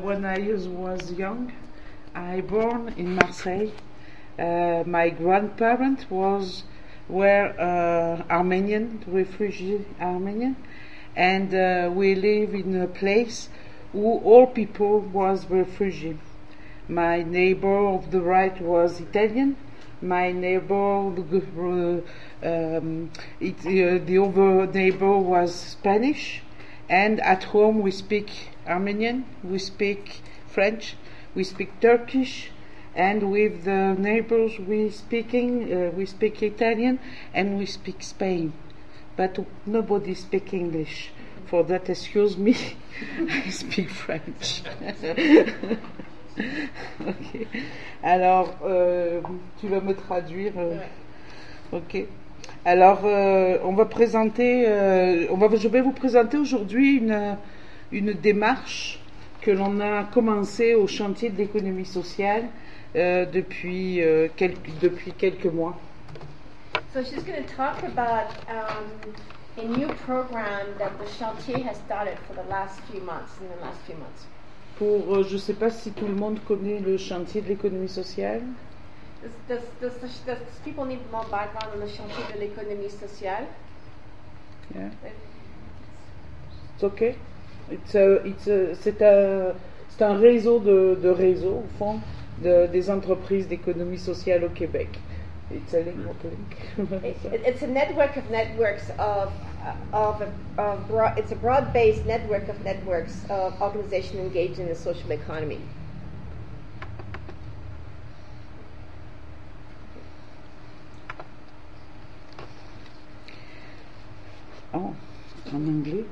when I was young, I born in Marseille. My grandparents were Armenian, refugee Armenian, and we live in a place where all people was refugee. My neighbor of the right was Italian. My neighbor, the other neighbor was Spanish. And at home we speak Armenian, we speak French, we speak Turkish, and with the neighbors we speak Italian and we speak Spain. But nobody speaks English. For that, excuse me, I speak French. Okay. Alors, tu vas me traduire. Ok. Alors, je vais vous présenter aujourd'hui une démarche que l'on a commencée au chantier de l'économie sociale depuis quelques mois. So she's going to talk about a new program that the Chantier has started for the last few months. Je ne sais pas si tout le monde connaît le chantier de l'économie sociale. Does people need more background on the Chantier de l'économie sociale? Yeah. It's okay. C'est un réseau de réseaux, au fond, des entreprises d'économie sociale au Québec. It's a network of networks it's a broad-based network of networks of organizations engaged in the social economy. Oh, en anglais.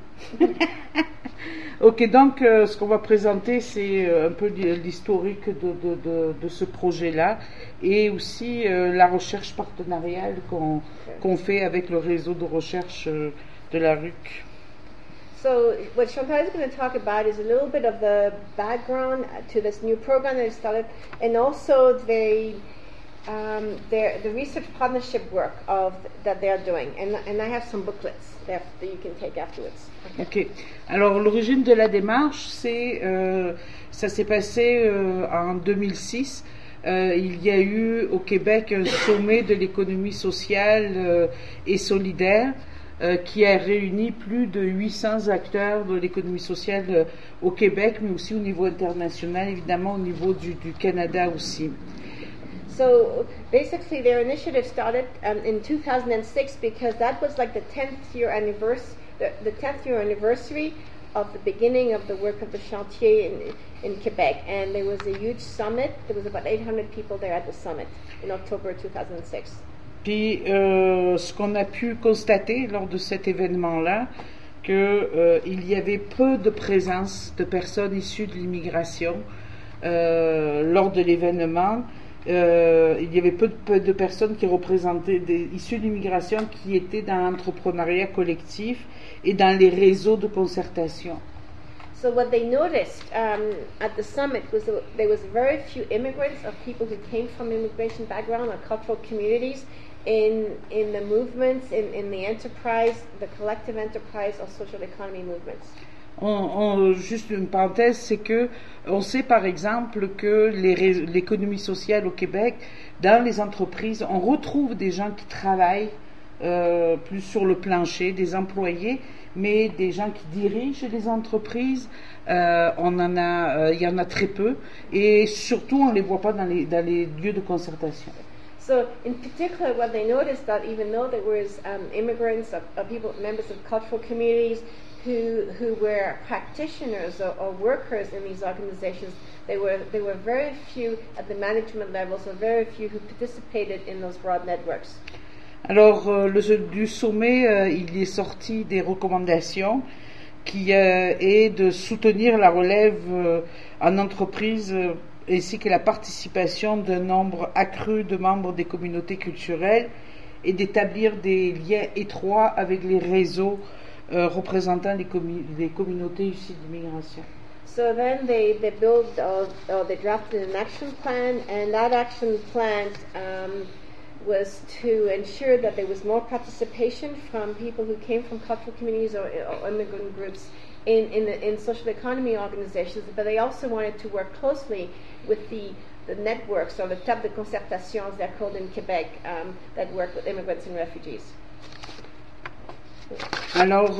Ok, donc ce qu'on va présenter, c'est un peu l'historique de ce projet-là et aussi la recherche partenariale qu'on fait avec le réseau de recherche de la RUC. So what Chantal is going to talk about is a little bit of the background to this new program that is started, and also the research partnership work that they are doing. And I have some booklets that you can take afterwards. Ok. Alors l'origine de la démarche, ça s'est passé en 2006. Il y a eu au Québec un sommet de l'économie sociale et solidaire qui a réuni plus de 800 acteurs de l'économie sociale au Québec, mais aussi au niveau international, évidemment au niveau du Canada aussi. So basically their initiative started in 2006 because that was like the 10th year anniversary of the beginning of the work of the Chantier in Quebec, and there was a huge summit. There was about 800 people there at the summit in October 2006. Puis ce qu'on a pu constater lors de cet événement-là, il y avait peu de présence de personnes issues de l'immigration lors de l'événement. Il y avait peu de personnes qui représentaient issues de l'immigration qui étaient dans l'entrepreneuriat collectif et dans les réseaux de concertation. So what they noticed at the summit was that there was very few immigrants, of people who came from immigration background or cultural communities in the movements, in the enterprise, the collective enterprise or social economy movements. Juste une parenthèse, c'est que on sait par exemple que l'économie sociale au Québec, dans les entreprises, on retrouve des gens qui travaillent plus sur le plancher, des employés, mais des gens qui dirigent les entreprises, il y en a très peu, et surtout on les voit pas dans les lieux de concertation. So, in particular, what they noticed that even though there was immigrants, people, members of cultural communities, who were practitioners or workers in these organizations, there were very few at the management levels, or very few who participated in those broad networks. Alors, du sommet, il est sorti des recommandations qui est de soutenir la relève en entreprise ainsi que la participation d'un nombre accru de membres des communautés culturelles et d'établir des liens étroits avec les réseaux représentant les communautés issues d'immigration. So then they drafted an action plan, and that action plan was to ensure that there was more participation from people who came from cultural communities or immigrant groups in social economy organizations, but they also wanted to work closely with the networks or the table de concertation, as they're called in Quebec, that work with immigrants and refugees. Alors,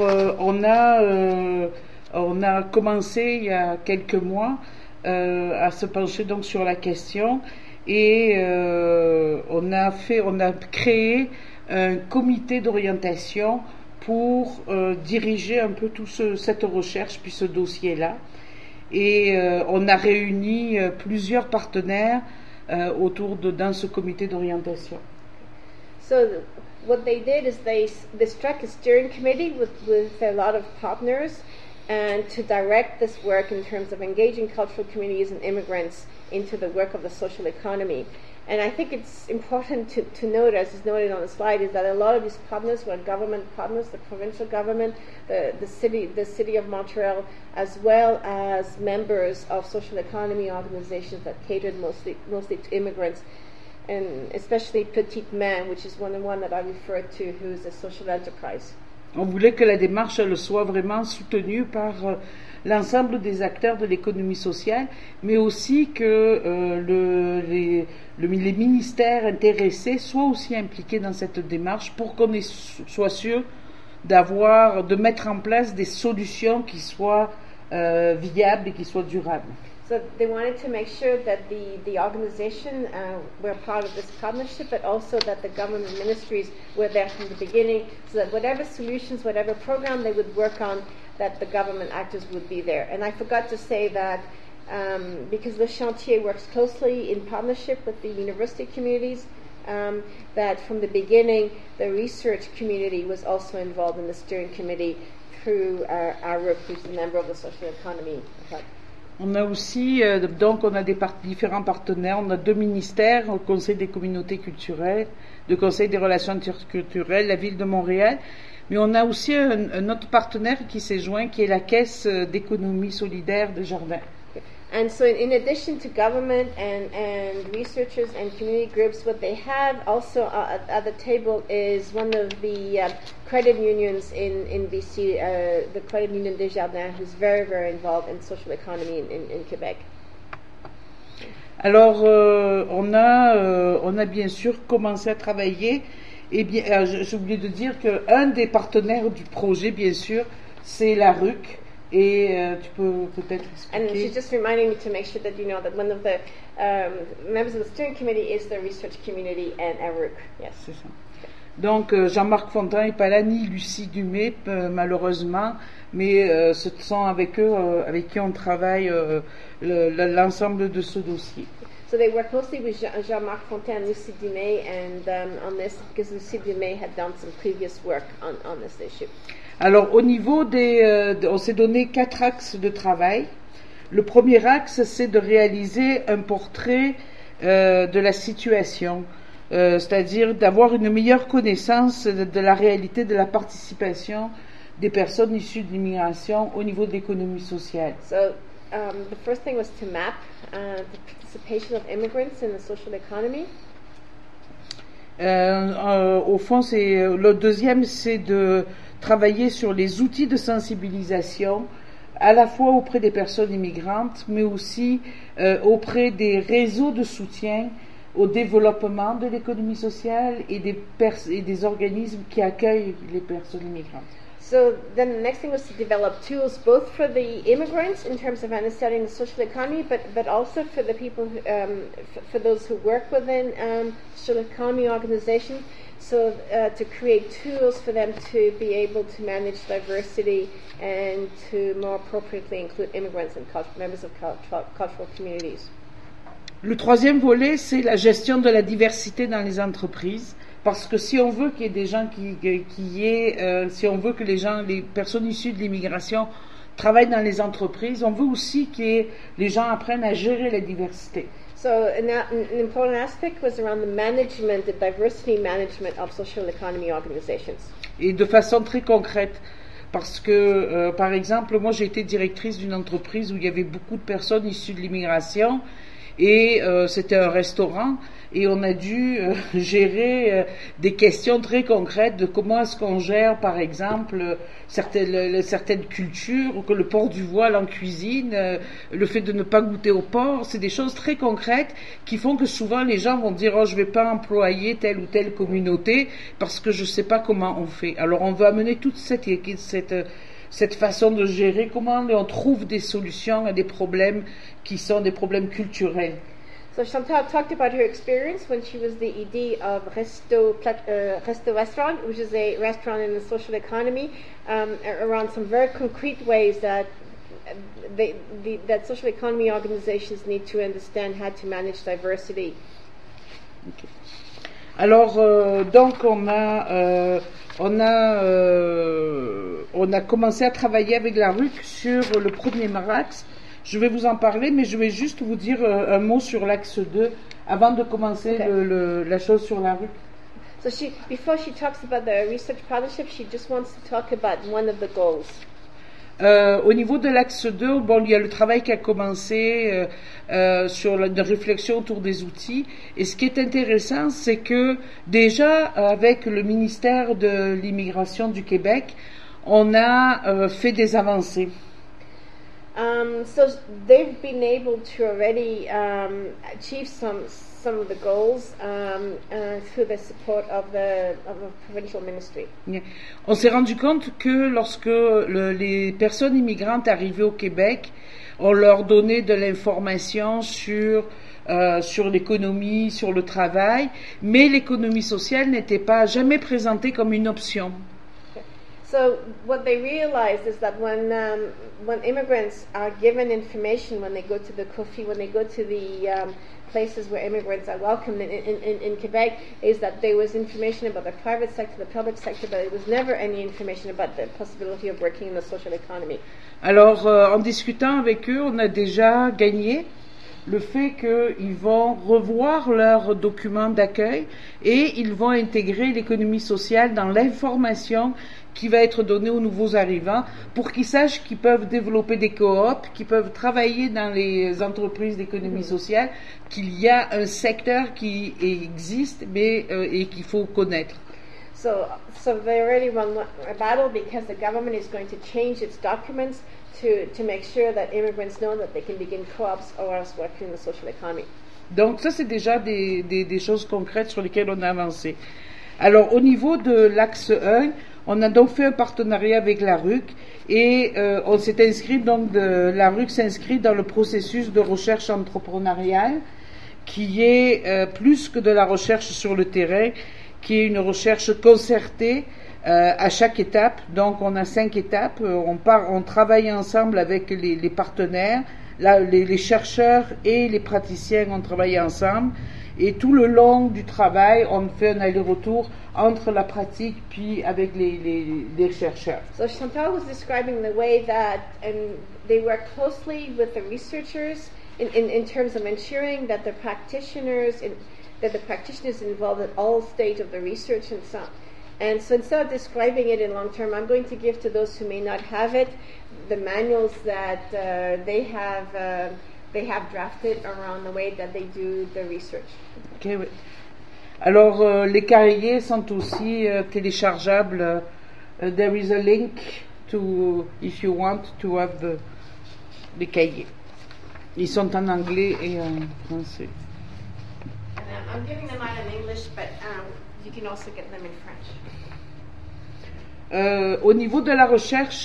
on a commencé il y a quelques mois à se pencher donc sur la question et on a créé un comité d'orientation pour diriger un peu cette recherche puis ce dossier-là. Et on a réuni plusieurs partenaires dans ce comité d'orientation. So what they did is they struck a steering committee with a lot of partners and to direct this work in terms of engaging cultural communities and immigrants into the work of the social economy. And I think it's important to note, as is noted on the slide, is that a lot of these partners were government partners, the provincial government, the city of Montreal, as well as members of social economy organizations that catered mostly to immigrants, and especially Petite Main, which is one that I referred to, who is a social enterprise. On voulait que la démarche elle soit vraiment soutenue par l'ensemble des acteurs de l'économie sociale, mais aussi que les ministères intéressés soient aussi impliqués dans cette démarche pour qu'on soit sûr de mettre en place des solutions qui soient viables et qui soient durables. So they wanted to make sure that the organization were part of this partnership, but also that the government ministries were there from the beginning, so that whatever solutions, whatever program they would work on, that the government actors would be there. And I forgot to say that because Le Chantier works closely in partnership with the university communities, that from the beginning the research community was also involved in the steering committee through ARUC, who's a member of the social economy. On a aussi, donc on a différents partenaires, on a 2 ministères, le Conseil des communautés culturelles, le Conseil des relations interculturelles, la Ville de Montréal, mais on a aussi un autre partenaire qui s'est joint, qui est la Caisse d'économie solidaire de Jardin. And so in addition to government and researchers and community groups, what they have also at the table is one of the credit unions in BC, the Credit Union Desjardins, who's very, very involved in social economy in Quebec. Alors, on a bien sûr commencé à travailler, et bien, j'ai oublié de dire qu'un des partenaires du projet, bien sûr, c'est la RUC. Et tu peux peut-être expliquer. And she's just reminding me to make sure that you know that one of the members of the steering committee is the research community and ARUC. Yes. C'est ça. Donc Jean-Marc Fontaine n'est pas là, ni Lucie Dumais, malheureusement, mais ce sont avec eux avec qui on travaille l'ensemble de ce dossier. So they work closely with Jean-Marc Fontaine and Lucie Dumais and on this because Lucie Dumais had done some previous work on this issue. Alors, au niveau on s'est donné 4 axes de travail. Le premier axe, c'est de réaliser un portrait de la situation, c'est-à-dire d'avoir une meilleure connaissance de la réalité de la participation des personnes issues de l'immigration au niveau de l'économie sociale. So, the first thing was to map the participation of immigrants in the social economy. Au fond, le deuxième, c'est de travailler sur les outils de sensibilisation, à la fois auprès des personnes immigrantes, mais aussi auprès des réseaux de soutien au développement de l'économie sociale et des organismes qui accueillent les personnes immigrantes. So then the next thing was to develop tools both for the immigrants in terms of understanding the social economy, but also for the people, for those who work within social economy organizations. So to create tools for them to be able to manage diversity and to more appropriately include immigrants and members of cultural communities. Le troisième volet, c'est la gestion de la diversité dans les entreprises. Parce que si on veut qu'il y ait des gens si on veut que les personnes issues de l'immigration travaillent dans les entreprises, on veut aussi que les gens apprennent à gérer la diversité. So an important aspect was around the management, the diversity management of social economy organizations. Et de façon très concrète, parce que, par exemple, moi j'ai été directrice d'une entreprise où il y avait beaucoup de personnes issues de l'immigration, et c'était un restaurant et on a dû gérer des questions très concrètes de comment est-ce qu'on gère par exemple certaines cultures, que le port du voile en cuisine, le fait de ne pas goûter au porc, c'est des choses très concrètes qui font que souvent les gens vont dire oh je vais pas employer telle ou telle communauté parce que je sais pas comment on fait. Alors on veut amener toute cette façon de gérer, comment on trouve des solutions à des problèmes qui sont des problèmes culturels. So Chantal talked about her experience when she was the ED of Resto Restaurant, which is a restaurant in the social economy, around some very concrete ways that that social economy organizations need to understand how to manage diversity. Okay. Alors donc on a commencé à travailler avec la RUC sur le premier axe. Je vais vous en parler, mais je vais juste vous dire un mot sur l'axe 2 avant de commencer la chose sur la RUC. So before she talks about the research partnership, she just wants to talk about one of the goals. Au niveau de l'axe 2, bon, il y a le travail qui a commencé sur la réflexion autour des outils. Et ce qui est intéressant, c'est que déjà, avec le ministère de l'Immigration du Québec, on a fait des avancées. So they've been able to already achieve some of the goals through the support of the provincial ministry. On s'est rendu compte que lorsque les personnes immigrantes arrivaient au Québec, on leur donnait de l'information sur l'économie, sur le travail, mais l'économie sociale n'était pas jamais présentée comme une option. So what they realized is that when immigrants are given information when they go to the COFI, when they go to the places where immigrants are welcomed in Quebec, is that there was information about the private sector, the public sector, but there was never any information about the possibility of working in the social economy. Alors, en discutant avec eux, on a déjà gagné le fait qu'ils vont revoir leurs documents d'accueil et ils vont intégrer l'économie sociale dans l'information qui va être donnée aux nouveaux arrivants pour qu'ils sachent qu'ils peuvent développer des coops, qu'ils peuvent travailler dans les entreprises d'économie sociale, qu'il y a un secteur qui existe mais et qu'il faut connaître. So they already won a battle because the government is going to change its documents to make sure that immigrants know that they can begin co-ops or else working in the social economy. Donc ça c'est déjà des choses concrètes sur lesquelles on a avancé. Alors au niveau de l'axe 1, on a donc fait un partenariat avec la RUC et on s'est inscrit donc la RUC s'inscrit dans le processus de recherche entrepreneuriale qui est plus que de la recherche sur le terrain, qui est une recherche concertée à chaque étape. Donc on a 5 étapes, on travaille ensemble avec les partenaires, les chercheurs et les praticiens ont travaillé ensemble et tout le long du travail on fait un aller-retour entre la pratique puis avec les chercheurs. So Chantal was describing the way that they work closely with the researchers in terms of ensuring that the practitioners involved at all stages of the research and so on. And so instead of describing it in long term, I'm going to give to those who may not have it the manuals that they have drafted around the way that they do the research. Okay, oui. Alors les cahiers sont aussi téléchargeables. There is a link to if you want to have les cahiers. Ils sont en anglais et en français. I'm giving them out in English, but you can also get them in French. Au niveau de la recherche,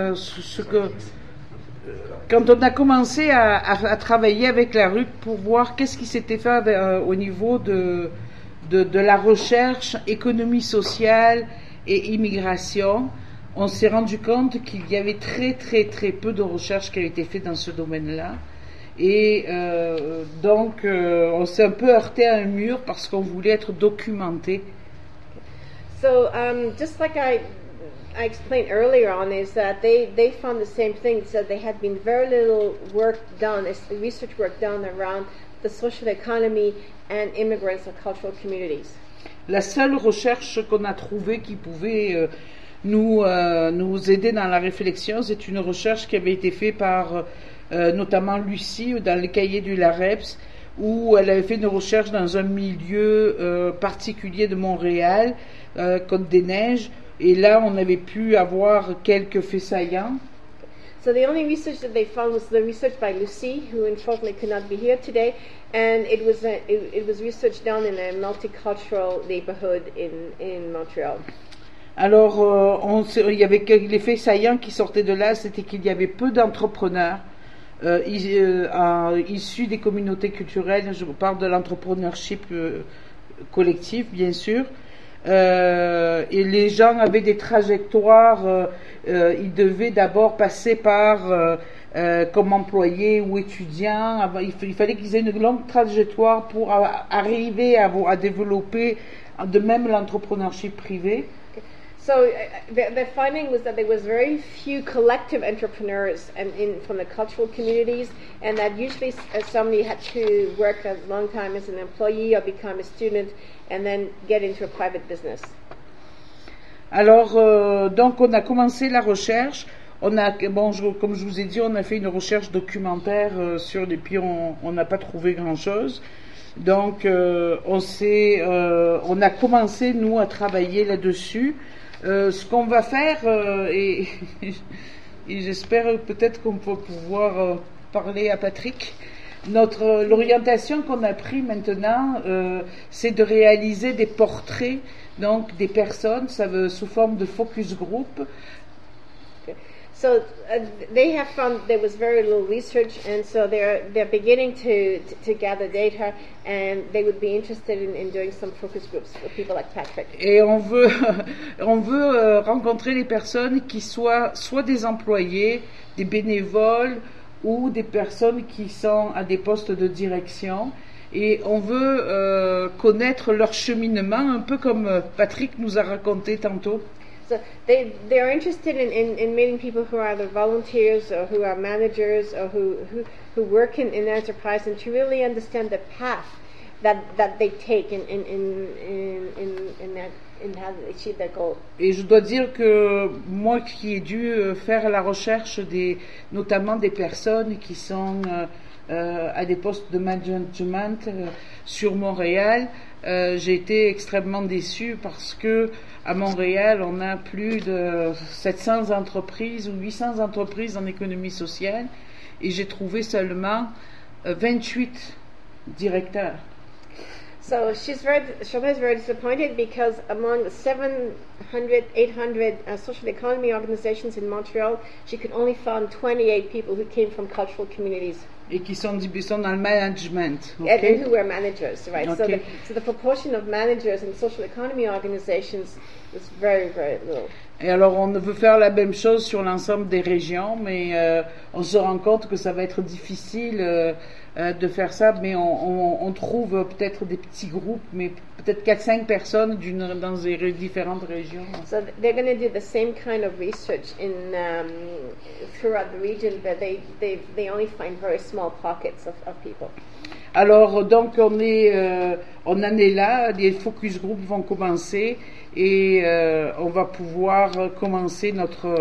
quand on a commencé à travailler avec la RUC pour voir qu'est-ce qui s'était fait au niveau de la recherche, économie sociale et immigration, on s'est rendu compte qu'il y avait très très très peu de recherche qui avait été faite dans ce domaine-là. Et donc, on s'est un peu heurté à un mur parce qu'on voulait être documenté. So, just like I explained earlier on, is that they found the same thing. So they had been very little work done, research work done around the social economy and immigrants or cultural communities. La seule recherche qu'on a trouvée qui pouvait nous aider dans la réflexion, c'est une recherche qui avait été faite par notamment Lucie, dans les cahiers du LAREPS, où elle avait fait une recherche dans un milieu particulier de Montréal, Côte-des-Neiges, et là on avait pu avoir quelques faits saillants. So the only research that they found was the research by Lucie, who unfortunately could not be here today, and it was research done in a multicultural neighborhood in Montreal. Alors, il y avait les faits saillants qui sortaient de là, c'était qu'il y avait peu d'entrepreneurs issus des communautés culturelles. Je parle de l'entrepreneurship collectif, bien sûr. Et les gens avaient des trajectoires, ils devaient d'abord passer par comme employés ou étudiants. Il fallait qu'ils aient une longue trajectoire pour arriver à développer de même l'entrepreneurship privé. So the finding was that there was very few collective entrepreneurs from the cultural communities, and that usually somebody had to work a long time as an employee or become a student and then get into a private business. Alors, donc on a commencé la recherche. Comme je vous ai dit, on a fait une recherche documentaire et puis on n'a pas trouvé grand-chose. Donc, on a commencé nous à travailler là-dessus. Ce qu'on va faire, et j'espère peut-être qu'on peut pouvoir parler à Patrick. L'orientation qu'on a pris maintenant, c'est de réaliser des portraits, donc des personnes, sous forme de focus group. So they have found there was very little research, and so they're beginning to gather data, and they would be interested in doing some focus groups with people like Patrick. Et on veut rencontrer les personnes qui soient soit des employés, des bénévoles ou des personnes qui sont à des postes de direction. Et on veut connaître leur cheminement, un peu comme Patrick nous a raconté tantôt. So they are interested in meeting people who are either volunteers or who are managers or who work in enterprise, and to really understand the path that they take in how they achieve their goal. Et je dois dire que moi qui ai dû faire la recherche notamment des personnes qui sont à des postes de management sur Montréal, j'ai été extrêmement déçue parce que à Montréal, on a plus de 700 entreprises ou 800 entreprises en économie sociale et j'ai trouvé seulement 28 directeurs. So Chantal is very disappointed because among 700, 800 social economy organizations in Montreal, she could only find 28 people who came from cultural communities. Et qui sont dans le management. Okay? And who were managers, right? Okay. So the proportion of managers in social economy organizations was very, very low. Et alors on veut faire la même chose sur l'ensemble des régions, mais on se rend compte que ça va être difficile de faire ça, mais on trouve peut-être des petits groupes, mais peut-être 4-5 personnes dans des différentes régions. So they're going to do the same kind of research throughout the region, but they only find very small pockets of people. Alors donc on en est là, les focus groups vont commencer et on va pouvoir commencer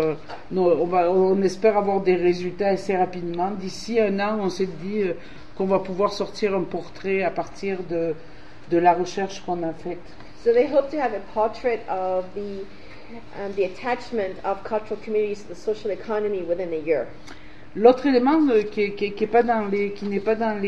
on espère avoir des résultats assez rapidement. D'ici un an, on s'est dit qu'on va pouvoir sortir un portrait à partir de la recherche qu'on a faite. So they hope to have a portrait of the attachment of cultural communities to the social economy within a year. L'autre élément qui n'est pas dans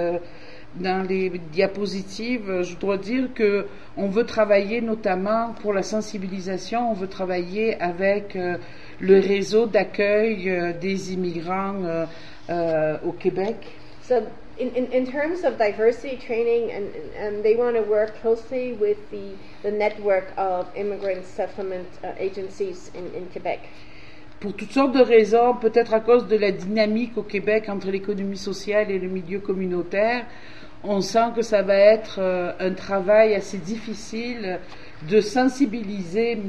les diapositives, je dois dire que on veut travailler notamment pour la sensibilisation, on veut travailler avec le réseau d'accueil des immigrants au Québec. So in terms of diversity training, and they want to work closely with the network of immigrant settlement agencies in Quebec. Pour toutes sortes de raisons, peut-être à cause de la dynamique au Québec entre l'économie sociale et le milieu communautaire, on sent que ça va être un travail assez difficile de sensibiliser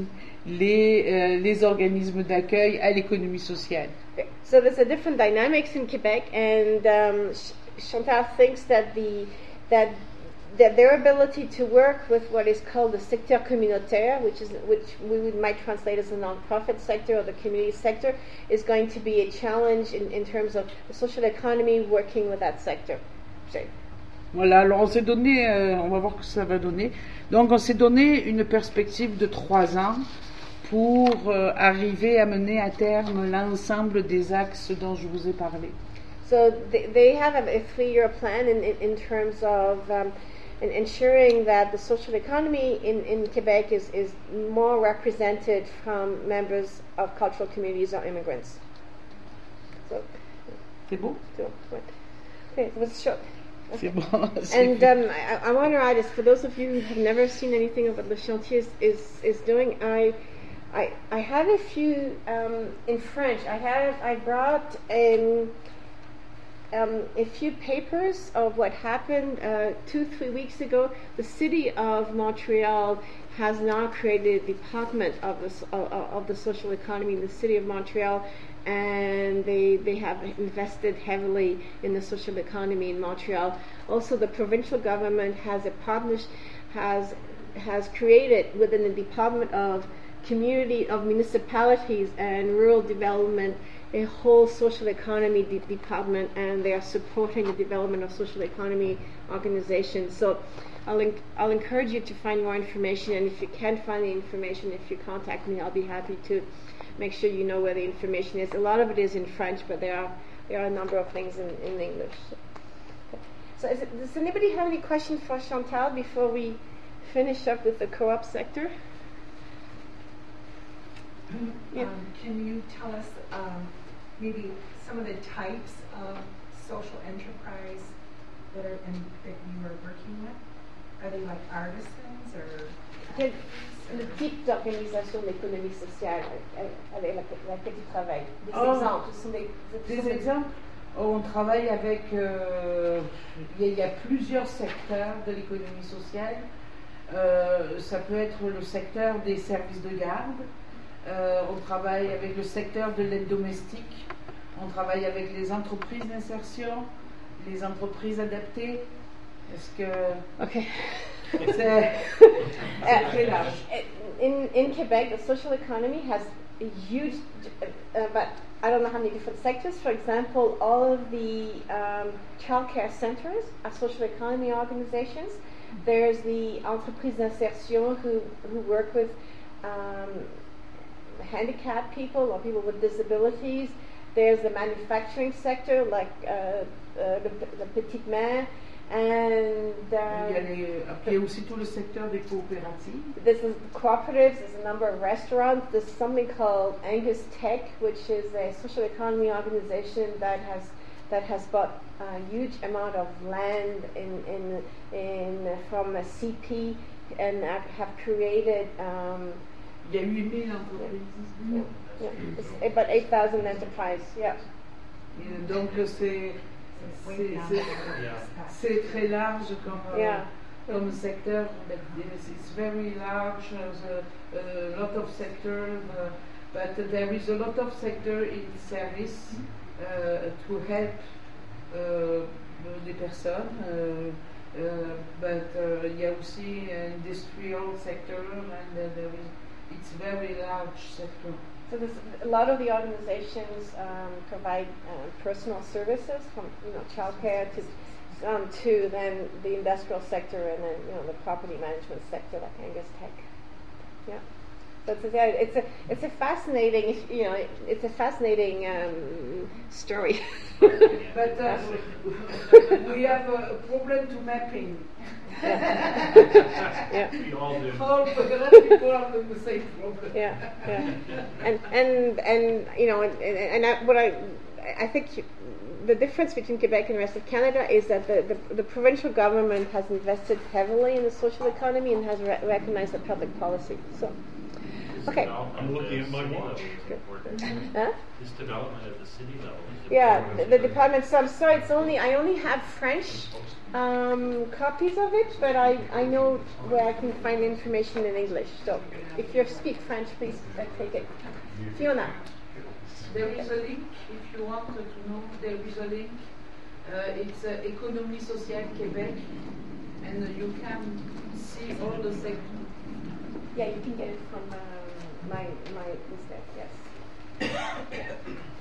les organismes d'accueil à l'économie sociale. So there's a different dynamics in Quebec, and Chantal thinks that their ability to work with what is called the secteur communautaire, which we might translate as the non-profit sector or the community sector, is going to be a challenge in terms of the social economy working with that sector. Sorry. Voilà, alors on s'est donné, on va voir ce que ça va donner. Donc on s'est donné une perspective de 3 ans pour arriver à mener à terme l'ensemble des axes dont je vous ai parlé. So they have a 3-year plan in terms of ensuring that the social economy in Quebec is more represented from members of cultural communities or immigrants. So, c'est beau? So, okay, it was short. C'est bon. And I want to add is for those of you who have never seen anything of what Le Chantier is doing, I have a few in French. I brought a few papers of what happened 2-3 weeks ago. The city of Montreal has now created a department of the social economy in the city of Montreal, and they have invested heavily in the social economy in Montreal. Also, the provincial government has created within the Department of Municipalities and Rural Development a whole social economy department, and they are supporting the development of social economy organizations. So I'll encourage you to find more information, and if you can't find the information, if you contact me, I'll be happy to make sure you know where the information is. A lot of it is in French, but there are a number of things in English. So does anybody have any questions for Chantal before we finish up with the co-op sector? Yeah. Can you tell us maybe some of the types of social enterprise that you are working with? Are they like artisans or? Le type d'organisation de l'économie sociale avec laquelle tu travailles. Des exemples. On travaille avec. Il y a plusieurs secteurs de l'économie sociale. Ça peut être le secteur des services de garde. On travaille avec le secteur de l'aide domestique. On travaille avec les entreprises d'insertion, les entreprises adaptées. Est-ce que. Okay. C'est très large. In Quebec, the social economy has a huge, but I don't know how many different sectors. For example, all of the childcare centers are social economy organizations. There's the entreprises d'insertion who work with handicapped people or people with disabilities. There's the manufacturing sector, like the Petite Main. And il y a aussi tout le secteur des coopératives. This is cooperatives. There's a number of restaurants. There's something called Angus Tech, which is a social economy organization that has bought a huge amount of land from a CP and have created. Il y a 8,000 entreprises. Yeah. About 8,000 enterprises. Yeah. Et donc c'est très large comme secteur. It's very large. There's a lot of sector, but there is a lot of sector in service to help des personnes. But il y a aussi industrial sector, and it's very large sector. So a lot of the organizations provide personal services, from childcare to then the industrial sector, and then the property management sector, like Angus Tech. Yeah. So it's a fascinating story. But we have a problem to mapping. Yeah. We all do. All the people have the same problem. Yeah. I think the difference between Quebec and the rest of Canada is that the provincial government has invested heavily in the social economy and has recognized the public policy. So. Okay. I'm looking at my watch. Huh? This development at the city level. Yeah, the department. So I'm sorry. I only have French copies of it, but I know where I can find information in English. So if you speak French, please take it. Fiona. There is a link if you want to know. There is a link. It's Économie Sociale Québec, and you can see all the sections. Yeah, you can get it from my list there, yes.